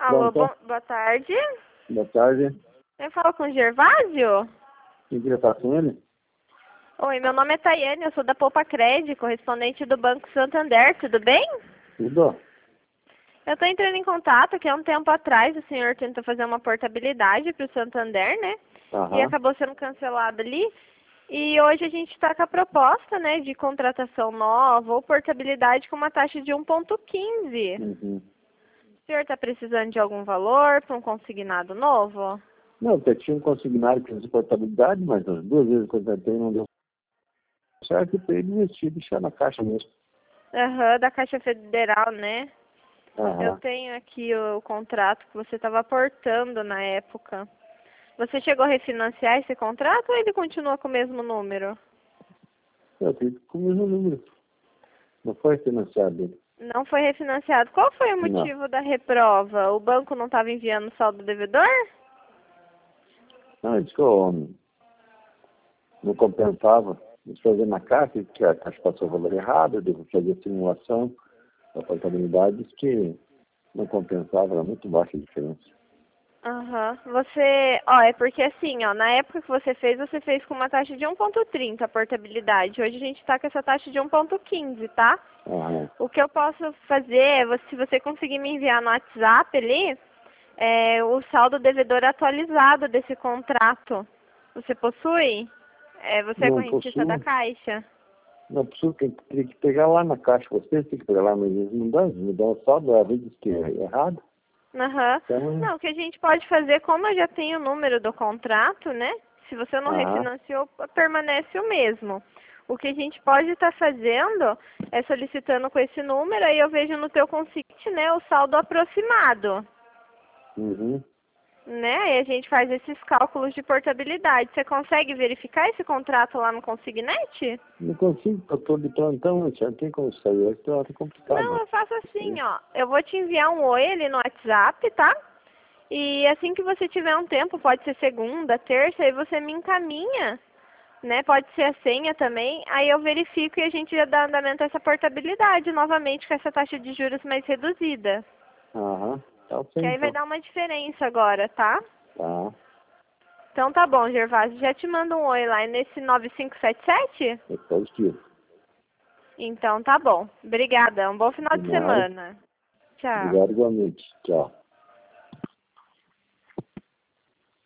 Alô, Pronto? boa tarde. Boa tarde. Eu falo com o Gervásio? Quem queria falar com ele? Oi, meu nome é Tayane, eu sou da Poupa Cred, correspondente do Banco Santander, tudo bem? Tudo? Eu estou entrando em contato que há um tempo atrás o senhor tentou fazer uma portabilidade para o Santander, né? E Aham. acabou sendo cancelado ali. E hoje a gente está com a proposta, né, de contratação nova ou portabilidade com uma taxa de 1,15. Uhum. O senhor está precisando de algum valor para um consignado novo? Não, eu tinha um consignado que de portabilidade, mas as duas vezes que eu tentei não deu certo para ele investir, deixar na caixa mesmo. Aham, da Caixa Federal, né? Eu Aham. tenho aqui o contrato que você estava aportando na época. Você chegou a refinanciar esse contrato ou ele continua com o mesmo número? Eu acredito que com o mesmo número. Não foi financiado ele. Não foi refinanciado. Qual foi o Não. motivo da reprova? O banco não estava enviando saldo devedor? Não, ele disse que eu não compensava. Eles fazer na caixa, que a caixa passou o valor errado, eu devo fazer a simulação da portabilidade, disse que não compensava, era muito baixa a diferença. Aham. É porque assim, ó, na época que você fez com uma taxa de 1,30 a portabilidade. Hoje a gente está com essa taxa de 1,15, tá? Aham. O que eu posso fazer é, se você conseguir me enviar no WhatsApp ali, o saldo devedor atualizado desse contrato. Você possui? Você é Não correntista da possuo. Caixa? Não possível, teria que pegar lá na caixa. Vocês têm que pegar lá, mas eles me dão o saldo, às vezes que é errado. Aham. Então, Não, o que a gente pode fazer, como eu já tenho o número do contrato, né? Se você não ah, refinanciou, permanece o mesmo. O que a gente pode estar fazendo é solicitando com esse número, aí eu vejo no teu consignado, né, o saldo aproximado, uhum. né? E a gente faz esses cálculos de portabilidade. Você consegue verificar esse contrato lá no Consignete? Não consigo, eu estou de plantão, já não tem como sair, é Não, complicado. eu faço assim, ó. Eu vou te enviar um oi ali no WhatsApp, tá? E assim que você tiver um tempo, pode ser segunda, terça, aí você me encaminha, né? Pode ser a senha também. Aí eu verifico e a gente já dá andamento a essa portabilidade novamente com essa taxa de juros mais reduzida. Aham, tá ok Que aí vai então. dar uma diferença agora, tá? Tá, Então tá bom, Gervásio. Já te mando um oi lá. É nesse 9577? é positivo. Então tá bom. Obrigada. Um bom final De de nada. semana. Tchau. Obrigado igualmente. Tchau.